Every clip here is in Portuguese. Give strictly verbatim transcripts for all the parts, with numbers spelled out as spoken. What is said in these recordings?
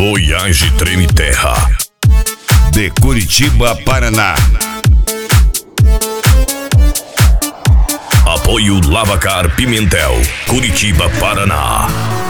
Voyage Treme Terra, de Curitiba, Paraná. Apoio Lavacar Pimentel, Curitiba, Paraná.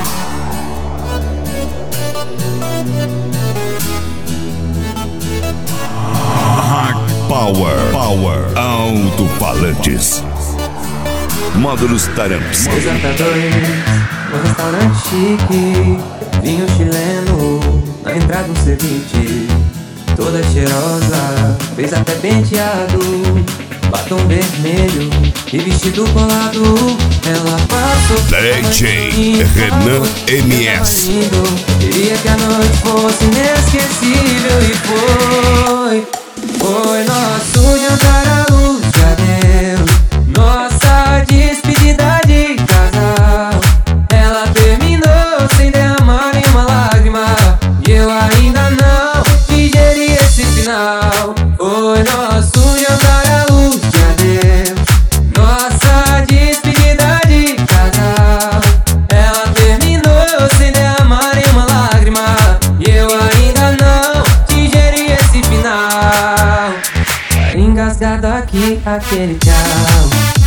Power, Power, Alto-Falantes, Módulos Taramps. Mesa pra dois, no restaurante chique, vinho chileno, na entrada um ceviche. Toda cheirosa, fez até penteado, batom vermelho e vestido colado. Ela passou D J Renan M S. Queria que a noite fosse inesquecível e foi. Foi nosso jantar à luz de adeus, nossa despedida de casal. Ela terminou sem derramar nenhuma lágrima, e eu ainda não digeri esse final. Foi nosso jantar à luz de adeus, nossa despedida de casal. Ela terminou sem derramar nenhuma lágrima, e eu ainda não digeri esse final. Tá engasgado aqui aquele tchau.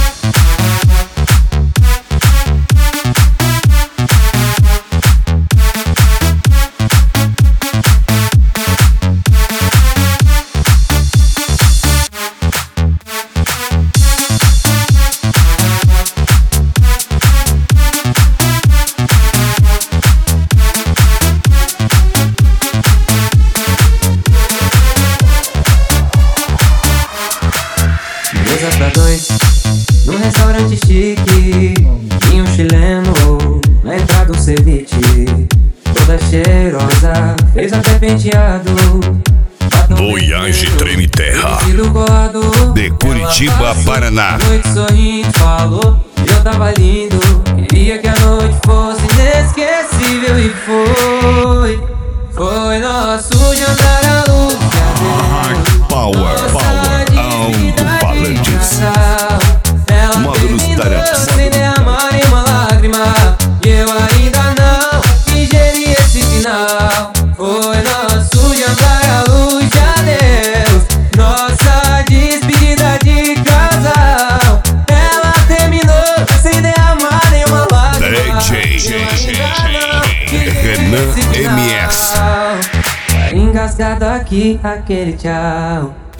Mesa pra dois, num restaurante chique, vinho chileno, na entrada um ceviche. Toda cheirosa, fez até penteado, Voyage Treme Terra, de Curitiba, Paraná. A noite sorrindo falou que eu tava lindo, queria que a noite fosse inesquecível e foi. Foi nosso jantar à luz de adeus, Power, Power, Alto-Falantes, ela Módulos Taramps. sem derramar nenhuma lágrima, e eu ainda não digeri esse final. Foi nosso jantar à luz de adeus, nossa despedida de casal. Ela terminou sem derramar nenhuma lágrima, D J Renan M S. Tá engasgado aqui aquele tchau.